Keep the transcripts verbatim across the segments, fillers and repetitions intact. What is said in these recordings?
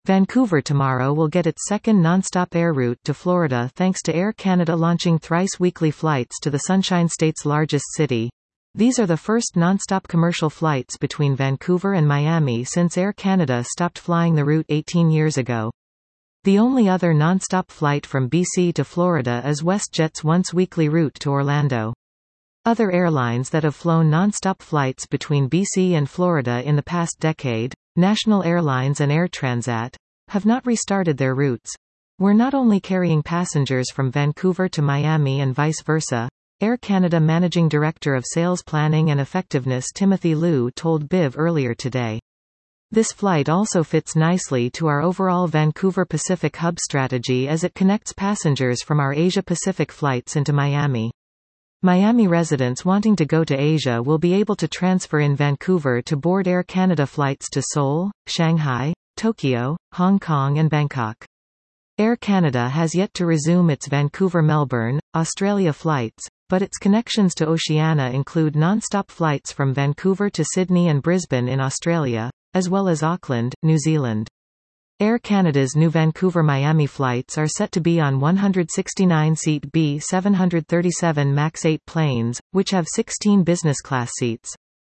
Vancouver tomorrow will get its second non-stop air route to Florida thanks to Air Canada launching thrice-weekly flights to the Sunshine State's largest city. These are the first non-stop commercial flights between Vancouver and Miami since Air Canada stopped flying the route eighteen years ago. The only other non-stop flight from B C to Florida is WestJet's once-weekly route to Orlando. Other airlines that have flown non-stop flights between B C and Florida in the past decade, National Airlines and Air Transat, have not restarted their routes. We're not only carrying passengers from Vancouver to Miami and vice versa, Air Canada Managing Director of Sales Planning and Effectiveness Timothy Liu told B I V earlier today. This flight also fits nicely to our overall Vancouver Pacific hub strategy as it connects passengers from our Asia-Pacific flights into Miami. Miami residents wanting to go to Asia will be able to transfer in Vancouver to board Air Canada flights to Seoul, Shanghai, Tokyo, Hong Kong and Bangkok. Air Canada has yet to resume its Vancouver-Melbourne, Australia flights, but its connections to Oceania include non-stop flights from Vancouver to Sydney and Brisbane in Australia, as well as Auckland, New Zealand. Air Canada's new Vancouver-Miami flights are set to be on one hundred sixty-nine seat B seven thirty-seven MAX eight planes, which have sixteen business-class seats.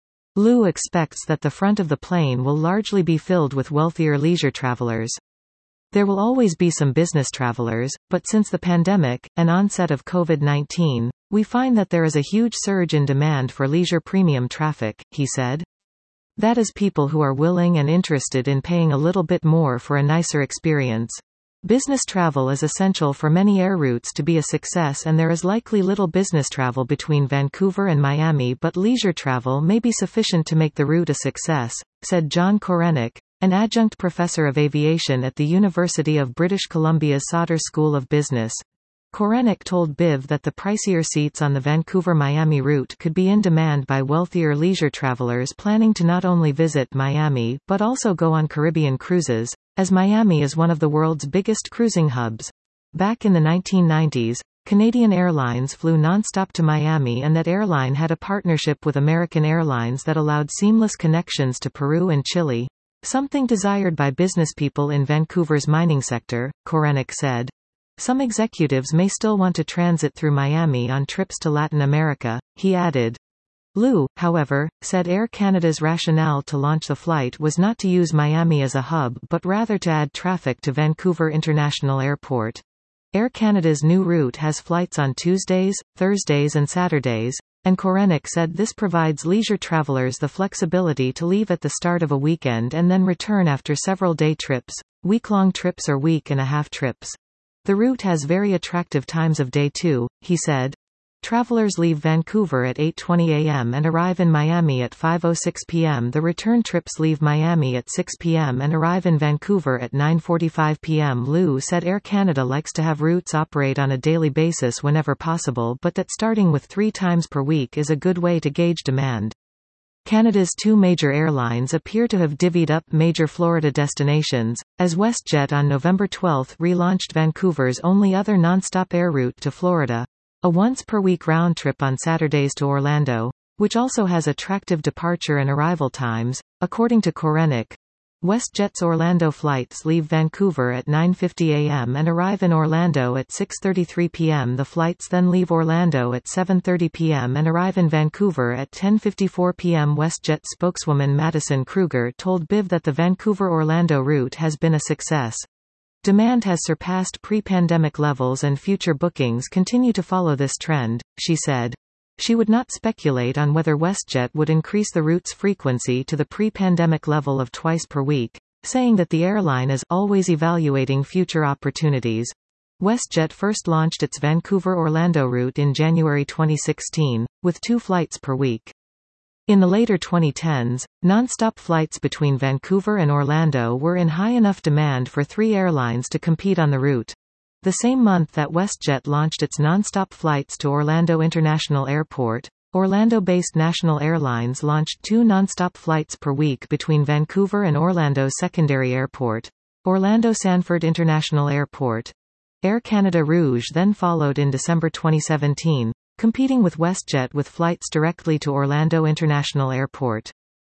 Liu expects that the front of the plane will largely be filled with wealthier leisure travelers. There will always be some business travelers, but since the pandemic, and onset of COVID nineteen, we find that there is a huge surge in demand for leisure premium traffic, he said. That is people who are willing and interested in paying a little bit more for a nicer experience. Business travel is essential for many air routes to be a success, and there is likely little business travel between Vancouver and Miami, but leisure travel may be sufficient to make the route a success, said John Korenik, an adjunct professor of aviation at the University of British Columbia's Sauder School of Business. Korenik told B I V that the pricier seats on the Vancouver-Miami route could be in demand by wealthier leisure travelers planning to not only visit Miami but also go on Caribbean cruises, as Miami is one of the world's biggest cruising hubs. Back in the nineteen nineties, Canadian Airlines flew nonstop to Miami, and that airline had a partnership with American Airlines that allowed seamless connections to Peru and Chile, something desired by businesspeople in Vancouver's mining sector, Korenik said. Some executives may still want to transit through Miami on trips to Latin America, he added. Liu, however, said Air Canada's rationale to launch the flight was not to use Miami as a hub but rather to add traffic to Vancouver International Airport. Air Canada's new route has flights on Tuesdays, Thursdays and Saturdays, and Korenik said this provides leisure travelers the flexibility to leave at the start of a weekend and then return after several day trips, week-long trips or week-and-a-half trips. The route has very attractive times of day too, he said. Travelers leave Vancouver at eight twenty a m and arrive in Miami at five oh six p m The return trips leave Miami at six p m and arrive in Vancouver at nine forty-five p m Liu said Air Canada likes to have routes operate on a daily basis whenever possible, but that starting with three times per week is a good way to gauge demand. Canada's two major airlines appear to have divvied up major Florida destinations, as WestJet on November twelfth relaunched Vancouver's only other nonstop air route to Florida, a once-per-week round trip on Saturdays to Orlando, which also has attractive departure and arrival times, according to Korenik. WestJet's Orlando flights leave Vancouver at nine fifty a m and arrive in Orlando at six thirty-three p m The flights then leave Orlando at seven thirty p m and arrive in Vancouver at ten fifty-four p m WestJet spokeswoman Madison Kruger told B I V that the Vancouver-Orlando route has been a success. Demand has surpassed pre-pandemic levels and future bookings continue to follow this trend, she said. She would not speculate on whether WestJet would increase the route's frequency to the pre-pandemic level of twice per week, saying that the airline is always evaluating future opportunities. WestJet first launched its Vancouver-Orlando route in January twenty sixteen, with two flights per week. In the later twenty tens, non-stop flights between Vancouver and Orlando were in high enough demand for three airlines to compete on the route. The same month that WestJet launched its non-stop flights to Orlando International Airport, Orlando-based National Airlines launched two non-stop flights per week between Vancouver and Orlando's secondary airport, Orlando Sanford International Airport. Air Canada Rouge then followed in December twenty seventeen, competing with WestJet with flights directly to Orlando International Airport.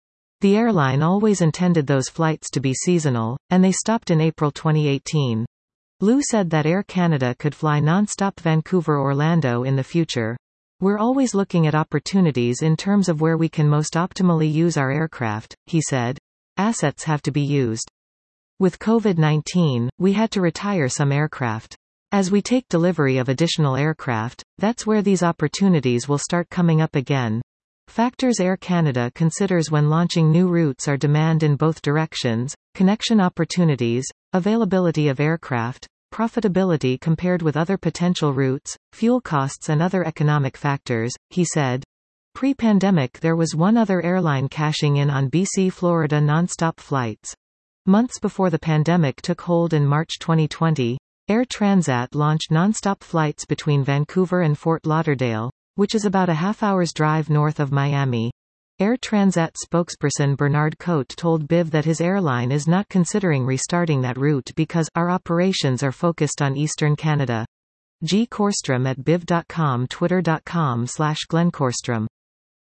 The airline always intended those flights to be seasonal, and they stopped in April twenty eighteen. Liu said that Air Canada could fly non-stop Vancouver-Orlando in the future. We're always looking at opportunities in terms of where we can most optimally use our aircraft, he said. Assets have to be used. With COVID nineteen, we had to retire some aircraft. As we take delivery of additional aircraft, that's where these opportunities will start coming up again. Factors Air Canada considers when launching new routes are demand in both directions, connection opportunities, availability of aircraft, profitability compared with other potential routes, fuel costs and other economic factors, he said. Pre-pandemic there was one other airline cashing in on B C-Florida non-stop flights. Months before the pandemic took hold in March twenty twenty, Air Transat launched non-stop flights between Vancouver and Fort Lauderdale, which is about a half-hour's drive north of Miami. Air Transat spokesperson Bernard Cote told B I V that his airline is not considering restarting that route because our operations are focused on Eastern Canada. G. Korstrom at B I V dot com Twitter dot com slash Glenn Korstrom